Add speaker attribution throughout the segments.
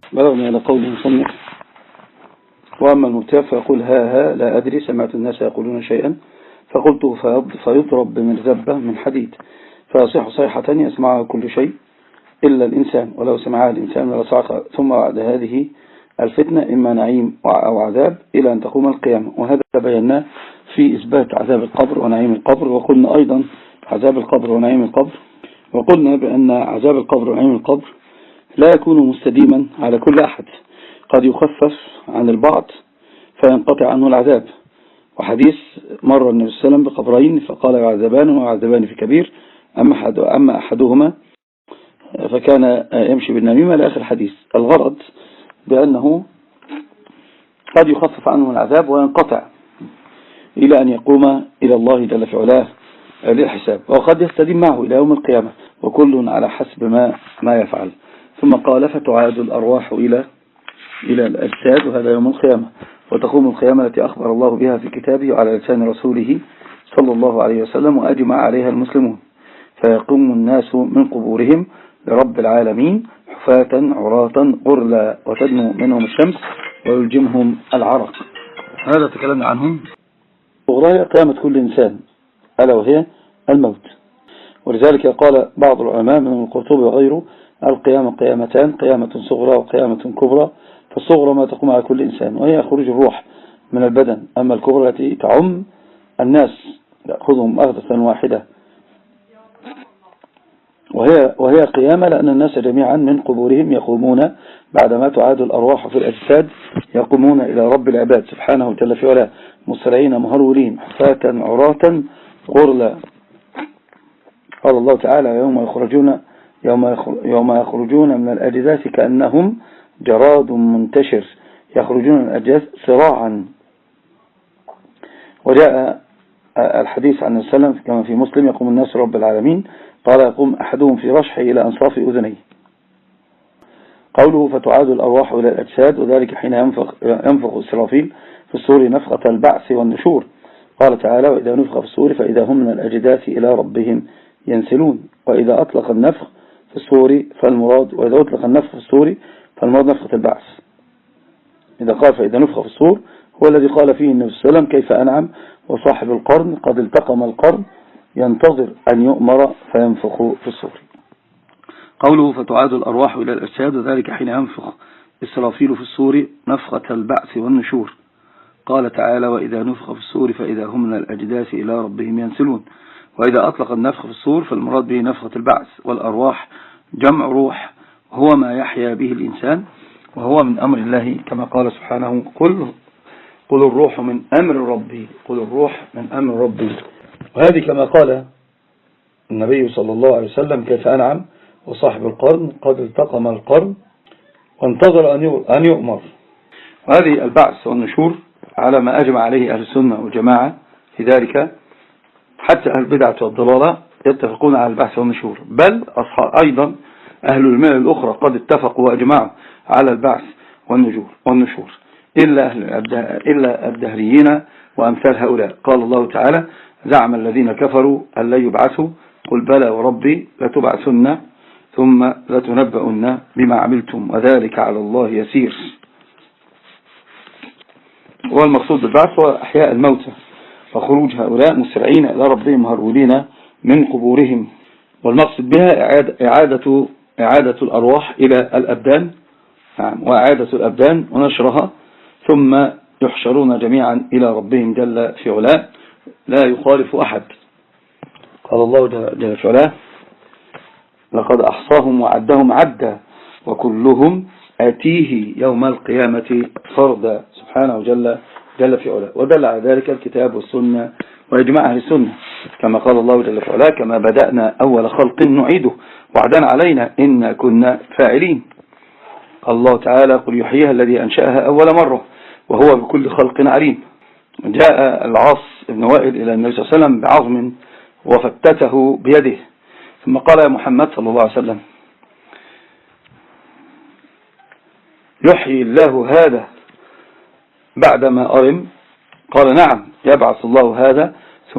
Speaker 1: بلغنا إلى قول المصنف: وأما المبتدع فيقول ها لا أدري، سمعت الناس يقولون شيئا فقلت فيضرب بمرزبة من حديد فيصيح صيحة يسمعها كل شيء إلا الإنسان، ولو سمعها الإنسان لصعق. ثم بعد هذه الفتنة إما نعيم أو عذاب إلى أن تقوم القيامة. وهذا بيناه في إثبات عذاب القبر ونعيم القبر. وقلنا أيضا عذاب القبر ونعيم القبر، وقلنا بأن عذاب القبر ونعيم القبر لا يكون مستديما على كل أحد، قد يخفف عن البعض فينقطع عنه العذاب. وحديث مر النبي صلى الله عليه وسلم بقبرين فقال يعذبان ويعذبان في كبير، أما أحدهما فكان يمشي بالنميمة لآخر الحديث. الغرض بأنه قد يخفف عنه العذاب وينقطع إلى أن يقوم إلى الله جل في علاه للحساب، وقد يستديم معه إلى يوم القيامة، وكل على حسب ما يفعل. ثم قال: فتعاد الأرواح إلى الأجساد، وهذا يوم القيامة، وتقوم القيامة التي أخبر الله بها في كتابه وعلى لسان رسوله صلى الله عليه وسلم، وأجمع عليها المسلمون، فيقوم الناس من قبورهم لرب العالمين حفاة عراة غرلا، وتدنو منهم الشمس ويلجمهم العرق. هذا تكلمنا عنهم. وهي قيامة كل إنسان، ألا وهي الموت. ولذلك قال بعض العلماء من القرطبي وغيره: القيامة قيامتان، قيامة صغرى وقيامة كبرى. فالصغرى ما تقوم على كل إنسان، وهي خروج الروح من البدن. أما الكبرى التي تعم الناس يأخذهم أخذة واحدة، وهي قيامة لأن الناس جميعا من قبورهم يقومون بعدما تعاد الأرواح في الأجساد، يقومون إلى رب العباد سبحانه جل في علاه مسرعين مهرولين حفاة عراة غرلا. قال الله تعالى: يوم يخرجون من الأجداث كأنهم جراد منتشر، يخرجون من الأجداث سراعا. وجاء الحديث عن السلام كما في مسلم: يقوم الناس رب العالمين، قال: يقوم أحدهم في رشحه إلى أنصاف أذنيه. قوله: فتعاد الأرواح إلى الأجساد، وذلك حين ينفخ إسرافيل في الصور نفخة البعث والنشور. قال تعالى: وإذا نفخ في الصور فإذا هم من الأجداث إلى ربهم ينسلون. وإذا أطلق النفخ في الصور فالمراد نفخة البعث. إذا قال فإذا نفخ في الصور هو الذي قال فيه النبي صلى الله عليه وسلم: كيف أنعم وصاحب القرن قد التقم القرن ينتظر أن يؤمر فينفخ في الصور. قوله: فتعاد الأرواح إلى الأجساد، وذلك حين ينفخ إسرافيل في الصور نفخة البعث والنشور. قال تعالى: وإذا نفخ في الصور فإذا هم من الأجداث إلى ربهم ينسلون. وإذا أطلق النفخ في الصور فالمراد به نفخة البعث. والأرواح جمع روح، هو ما يحيا به الإنسان، وهو من أمر الله، كما قال سبحانه: قل الروح من أمر ربي، قل الروح من أمر ربي. وهذه كما قال النبي صلى الله عليه وسلم: كيف أنعم وصاحب القرن قد التقم القرن وانتظر أن يؤمر. وهذه البعث والنشور على ما أجمع عليه أهل السنة والجماعة في ذلك، حتى أهل البدعة والضلالة يتفقون على البعث والنشور، بل أيضا أهل الملل الأخرى قد اتفقوا وأجمعوا على البعث والنشور إلا الدهريين وأمثال هؤلاء. قال الله تعالى: زعم الذين كفروا أن لا يبعثوا، قل بلى وربي لتبعثن ثم لتنبؤن بما عملتم وذلك على الله يسير. والمقصود بالبعث هو أحياء الموتى وخروج هؤلاء مسرعين إلى ربهم مهرولين من قبورهم. والمقصد بها إعادة الأرواح إلى الأبدان، وإعادة الأبدان ونشرها، ثم يحشرون جميعا إلى ربهم جل في علاه لا يخالف أحد. قال الله جل في علاه: لقد أحصاهم وعدهم عدا وكلهم آتيه يوم القيامة فردا، سبحانه جل في علاه. ودل على ذلك الكتاب والسنة وإجماع أهل السنة، كما قال الله جل في علاه: كما بدأنا أول خلق نعيده وعدا علينا إن كنا فاعلين. قال الله تعالى: قل يحييها الذي أنشأها أول مرة وهو بكل خلق عليم. جاء العاص بن وائل إلى النبي صلى الله عليه وسلم بعظم وفتته بيده، ثم قال: يا محمد صلى الله عليه وسلم، يحيي الله هذا بعدما أرم؟ قال: نعم يبعث الله هذا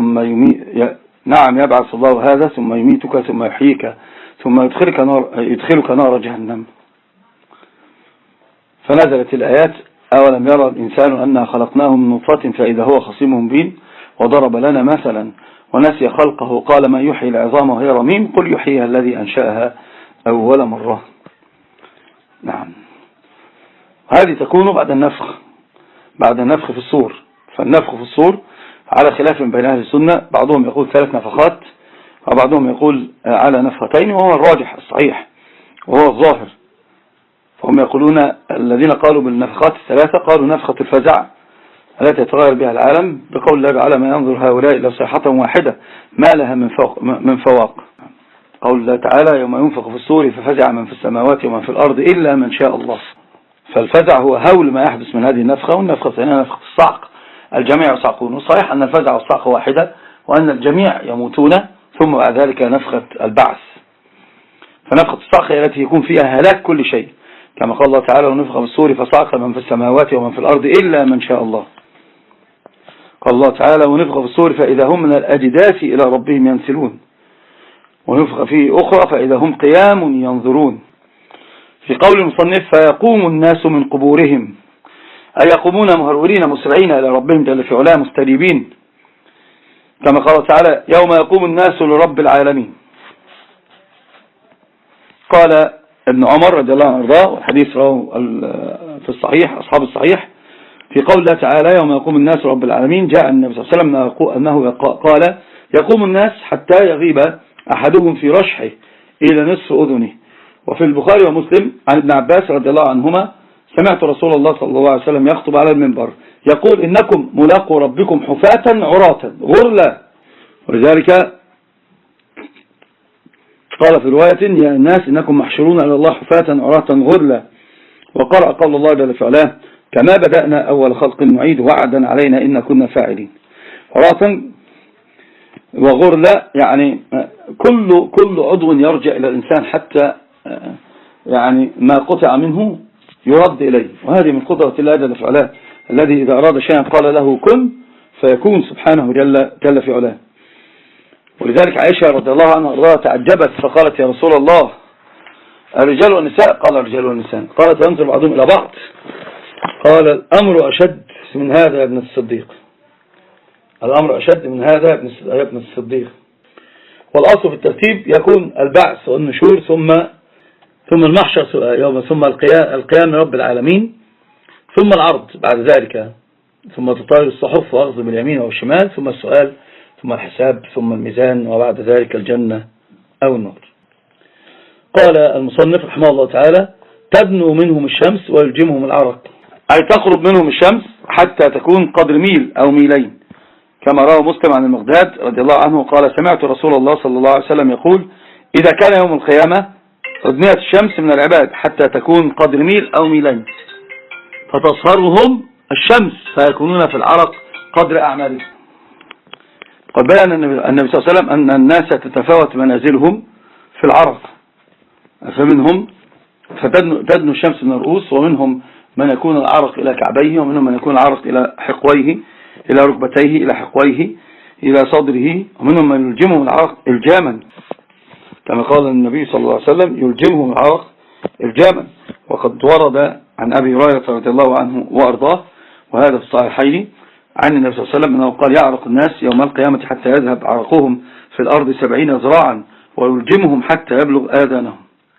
Speaker 1: ثم يميتك ثم يحييك ثم يدخلك نار جهنم. فنزلت الآيات: أولم يرى الإنسان أنا خلقناه من نطفة فإذا هو خصيم مبين وضرب لنا مثلا ونسي خلقه قال من يحيي العظام وهي رميم قل يحييها الذي أنشأها أول مرة. نعم، هذه تكون بعد النفخ في الصور. فالنفخ في الصور على خلاف بين أهل السنة، بعضهم يقول 3 نفخات وبعضهم يقول على نفختين، وهو الراجح الصحيح وهو الظاهر. فهم يقولون الذين قالوا بالنفخات 3 قالوا نفخة الفزع التي يتغير بها العالم، بقول الله تعالى: ما ينظر هؤلاء إلا صيحة واحدة ما لها من فواق. قول الله تعالى: يوم ينفخ في الصور ففزع من في السماوات ومن في الأرض إلا من شاء الله. فالفزع هو هول ما يحدث من هذه النفخة، والنفخة الثانية نفخة الصعق، الجميع يصعقون. وصحيح أن الفزع والصعق واحدة، وأن الجميع يموتون ثم بعد ذلك نفخة البعث. فنفخة الصعق هي التي يكون فيها هلاك كل شيء، كما قال الله تعالى: ونفخ في الصور فصعق من في السماوات ومن في الأرض إلا من شاء الله. قال الله تعالى: ونفخ في الصور فإذا هم من الأجداث إلى ربهم ينسلون. ونفخ فيه أخرى فإذا هم قيام ينظرون. في قول المصنف: فيقوم الناس من قبورهم، أي يقومون مهرولين مسرعين إلى ربهم جل في علاه مستريبين، كما قال تعالى: يوم يقوم الناس لرب العالمين. قال ابن عمر رضي الله عنه وارضاه، والحديث رواه في الصحيح أصحاب الصحيح، في قول الله تعالى: يوم يقوم الناس لرب العالمين، جاء النبي صلى الله عليه وسلم أنه قال: يقوم الناس حتى يغيب أحدهم في رشحه إلى نصف أذنه. وفي البخاري ومسلم عن ابن عباس رضي الله عنهما: سمعت رسول الله صلى الله عليه وسلم يخطب على المنبر يقول: إنكم ملاقوا ربكم حفاة عراة غرلا. ولذلك قال في رواية: يا الناس إنكم محشرون على الله حفاة عراة غرلا. وقرأ قول الله جل في علاه: كما بدأنا أول خلق نعيد وعدا علينا إن كنا فاعلين. عراة وغرلا يعني كل عضو يرجع إلى الإنسان حتى يعني ما قطع منه يرد إليه. وهذه من قدرة الله جل في علاه، الذي إذا أراد شيئا قال له كن فيكون سبحانه جل في علاه. ولذلك عائشة رضي الله عنها وارضاها تعجبت فقالت: يا رسول الله، الرجال والنساء؟ قال: الرجال والنساء. قالت: ينظر بعضهم إلى بعض؟ قال: الأمر أشد من هذا يا ابن الصديق، الأمر أشد من هذا يا ابن الصديق. والأصل في الترتيب يكون البعث والنشور ثم المحشر ثم القيام رب العالمين، ثم العرض بعد ذلك، ثم تطاير الصحف وأخذ باليمين والشمال، ثم السؤال، ثم الحساب، ثم الميزان، وبعد ذلك الجنة أو النار. قال المصنف رحمه الله تعالى: تدنو منهم الشمس ويلجمهم العرق، أي تقرب منهم الشمس حتى تكون قدر ميل أو ميلين، كما روى مسلم عن المقداد رضي الله عنه قال: سمعت رسول الله صلى الله عليه وسلم يقول: إذا كان يوم القيامة أدنيت الشمس من العباد حتى تكون قدر ميل أو ميلين، فتصهرهم الشمس فيكونون في العرق قدر أعمالهم. قد بيان النبي صلى الله عليه وسلم أن الناس تتفاوت منازلهم في العرق، فمنهم فتدنو الشمس من الرؤوس، ومنهم من يكون العرق إلى كعبيه، ومنهم من يكون العرق إلى حقويه، إلى ركبتيه، إلى حقويه، إلى صدره، ومنهم من يلجمهم العرق إلجاما، كما قال النبي صلى الله عليه وسلم: يلجمهم العرق إلجاما. وقد ورد عن أبي هريرة رضي الله عنه وأرضاه، وهذا في الصحيحين، عن النبي صلى الله عليه وسلم أنه قال: يعرق الناس يوم القيامة حتى يذهب عرقهم في الأرض 70 ذراعا ويلجمهم حتى يبلغ آذانهم.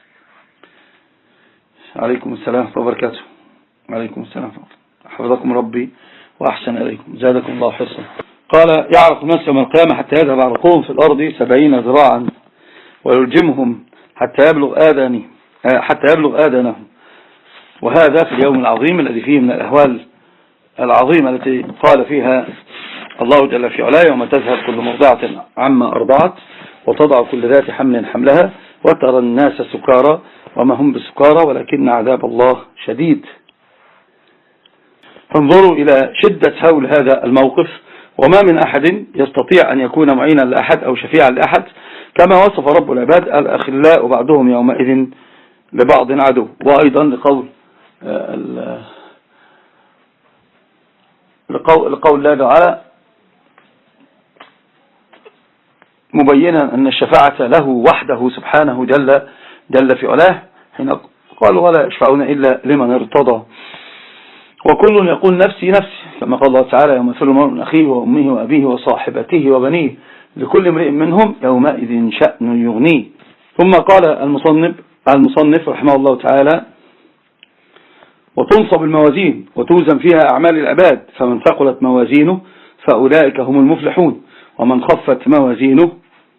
Speaker 1: عليكم السلام وبركاته. عليكم السلام. حفظكم ربي وأحسن إليكم، زادكم الله حرصا. قال: يعرق الناس يوم القيامة حتى يذهب عرقهم في الأرض 70 ذراعا ويلجمهم حتى يبلغ آذانهم. وهذا في اليوم العظيم الذي فيه من الأهوال العظيمة التي قال فيها الله جل في علاه: يوم تذهب كل مرضعة عما أرضعت وتضع كل ذات حمل حملها وترى الناس سكارى وما هم بسكارى ولكن عذاب الله شديد. انظروا إلى شدة هول هذا الموقف، وما من أحد يستطيع أن يكون معينا لأحد أو شفيعا لأحد، كما وصف رب العباد: الأخلاء بعضهم يومئذ لبعض عدو. وأيضا لقول الله تعالى مبينا أن الشفاعة له وحده سبحانه جل في علاه، حين قالوا ولا يشفعون إلا لمن ارتضى. وكل يقول نفسي نفسي، كما قال الله تعالى يوم يفر المرء من أخيه وأمه وأبيه وصاحبته وبنيه لكل امرئ منهم يومئذ شأن يغنيه. ثم قال المصنف رحمه الله تعالى: وتنصب الموازين وتوزن فيها أعمال العباد، فمن ثقلت موازينه فأولئك هم المفلحون، ومن خفت موازينه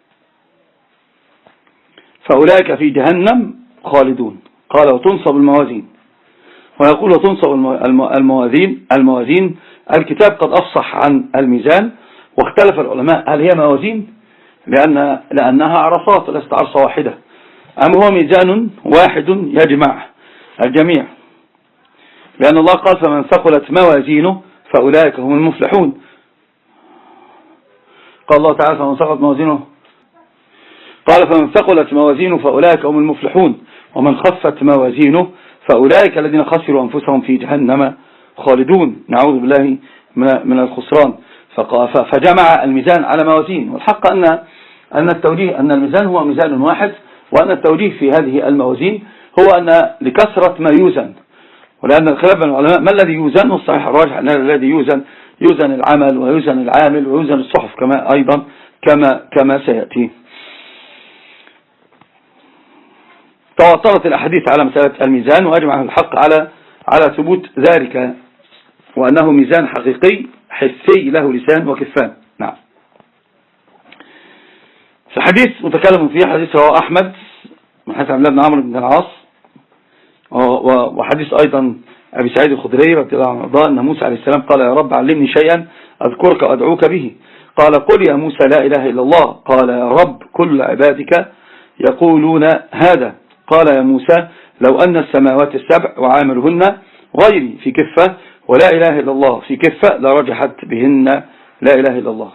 Speaker 1: فأولئك في جهنم خالدون. قال وتنصب الموازين، ويقول وتنصب الموازين. الكتاب قد أفصح عن الميزان، واختلف العلماء هل هي موازين لأنها عرصات ليست عرصة واحدة، أم هو ميزان واحد يجمع الجميع، لأن الله قال فمن ثقلت موازينه فأولئك هم المفلحون. قال الله تعالى فمن ثقلت موازينه، قال فمن ثقلت موازينه فأولئك هم المفلحون، ومن خفت موازينه فأولئك الذين خسروا أنفسهم في جهنم خالدون. نعوذ بالله من الخسران. فجمع الميزان على موازين. والحق أن التوجيه أن الميزان هو ميزان واحد، وأن التوجيه في هذه الموازين هو أن لكثرة ما يوزن، ولأن الخلاف بين العلماء ما الذي يوزن، والصحيح الراجح أن الذي يوزن العمل ويوزن العامل ويوزن الصحف كما أيضا كما سيأتي. تواترت الأحاديث على مسألة الميزان، وأجمع الحق على ثبوت ذلك، وأنه ميزان حقيقي حسي له لسان وكفان. نعم. في حديث متكلم فيه حديث رواه أحمد من حديث عبد الله بن عمرو بن العاص، وحديث أيضا أبي سعيد الخدري رضي الله عنه أن موسى عليه السلام قال يا رب علمني شيئا أذكرك وأدعوك به. قال قل يا موسى لا إله إلا الله. قال يا رب كل عبادك يقولون هذا. قال يا موسى لو أن السماوات السبع وعاملهن غيري في كفة ولا إله إلا الله في كفة لرجحت بهن لا إله إلا الله.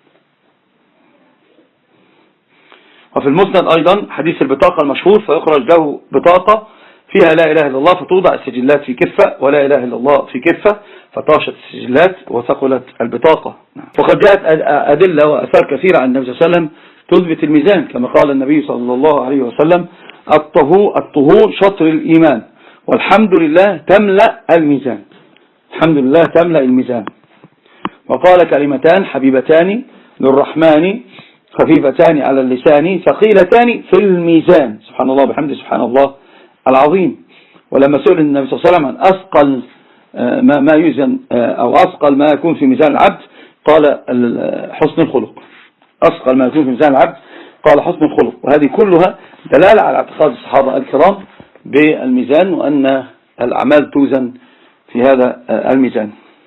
Speaker 1: وفي المسند أيضا حديث البطاقة المشهور فيخرج له بطاقة فيها لا إله إلا الله فتوضع السجلات في كفة ولا إله إلا الله في كفة فطاشت السجلات وثقلت البطاقة. وقد جاءت أدلة وأثار كثيرة عن النبي صلى الله عليه وسلم تثبت الميزان، كما قال النبي صلى الله عليه وسلم الطهور شطر الإيمان، والحمد لله تملأ الميزان. الحمد لله تملأ الميزان. وقال كلمتان حبيبتان للرحمن خفيفتان على اللسان ثقيلتان في الميزان. سبحان الله بحمده سبحان الله العظيم. ولما سئل النبي صلى الله عليه وسلم عن أثقل ما يوزن أو أثقل ما يكون في ميزان العبد قال حسن الخلق. أثقل ما يكون في ميزان العبد قال حسن الخلق. وهذه كلها دلالة على اعتقاد الصحابة الكرام بالميزان، وأن الأعمال توزن في هذا الميزان.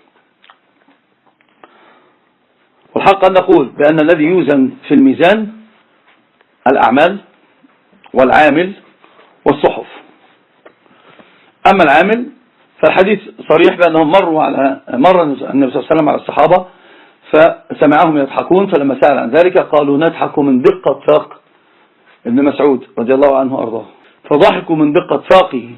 Speaker 1: والحق أن نقول بأن الذي يوزن في الميزان الأعمال والعامل والصحف. أما العامل فالحديث صريح بأنهم مر النبي صلى الله عليه وسلم على الصحابة فسمعهم يضحكون، فلما سأل عن ذلك قالوا نضحك من دقة ساق ابن مسعود رضي الله عنه وأرضاه، فضحكوا من دقة ساقه.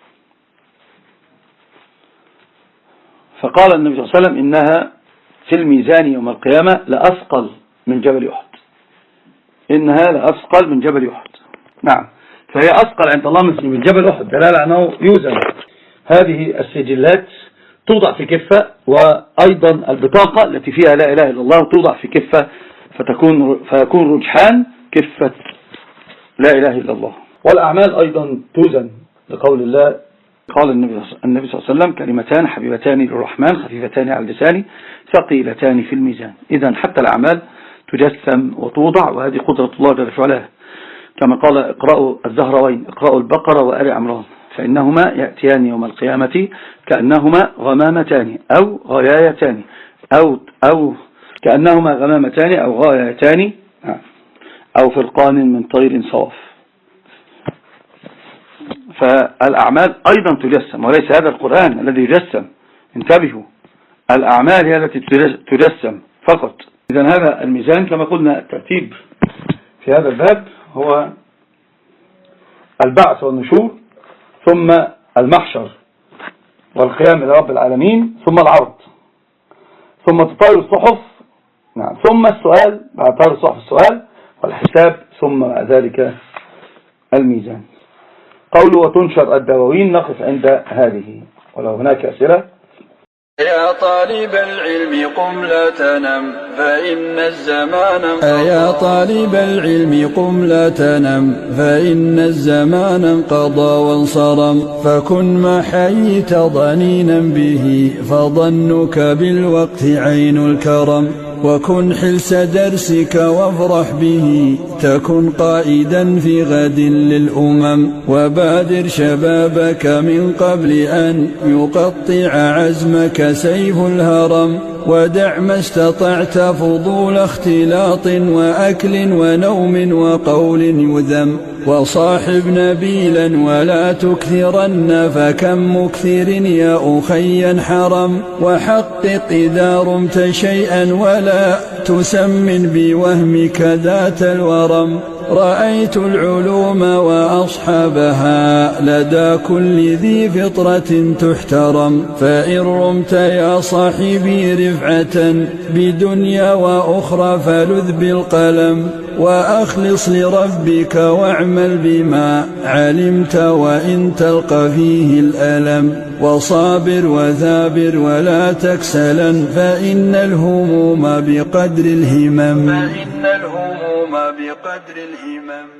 Speaker 1: فقال النبي صلى الله عليه وسلم إنها في الميزان يوم القيامة لأثقل من جبل أحد. إنها لأثقل من جبل أحد. نعم، فهي أثقل عند الله من جبل أحد، دلالة أنه يوزن. هذه السجلات توضع في كفة، وأيضا البطاقة التي فيها لا إله إلا الله توضع في كفة فيكون رجحان كفة لا إله إلا الله. والأعمال أيضا توزن لقول الله قال النبي صلى الله عليه وسلم كلمتان حبيبتان للرحمن خفيفتان على اللسان ثقيلتان في الميزان. إذن حتى الأعمال تجسم وتوضع، وهذه قدرة الله جل وعلا، كما قال اقرأوا الزهروين اقرأوا البقرة وآل عمران فإنهما يأتيان يوم القيامة كأنهما غمامتان أو غيايتان أو كأنهما غمامتان أو غايتان أو فرقان من طير صواف. فالأعمال أيضا تجسم، وليس هذا القرآن الذي يجسم. انتبهوا، الأعمال هي التي تجسم فقط. إذن هذا الميزان كما قلنا الترتيب في هذا الباب هو البعث والنشور، ثم المحشر والقيام إلى رب العالمين، ثم العرض، ثم تطاير الصحف، نعم، ثم السؤال، بعد تطاير الصحف السؤال والحساب، ثم ذلك الميزان. قوله وتنشر الدواوين، نقف عند هذه، ولو هناك أسئلة.
Speaker 2: يا طالب العلم قم لا تنم فإن الزمان انقضى. يا طالب العلم قم لا تنم فإن الزمان انقضى وانصرم، فكن ما حييت ضنينا به فظنك بالوقت عين الكرم، وكن حلس درسك وافرح به تكن قائدا في غد للأمم، وبادر شبابك من قبل أن يقطع عزمك سيف الهرم، ودع ما استطعت فضول اختلاط وأكل ونوم وقول يذم، وصاحب نبيلا ولا تكثرن فكم مكثر يا أخي حرم، وحقق إذا رمت شيئا ولا تسمن بوهمك ذات الورم، رأيت العلوم وأصحابها لدى كل ذي فطرة تحترم، فإن رمت يا صاحبي رفعة بدنيا وأخرى فلذ بالقلم، وأخلص لربك واعمل بما علمت وإن تلقى فيه الألم، وصابر وثابر ولا تكسلا فإن الهموم بقدر الهمم.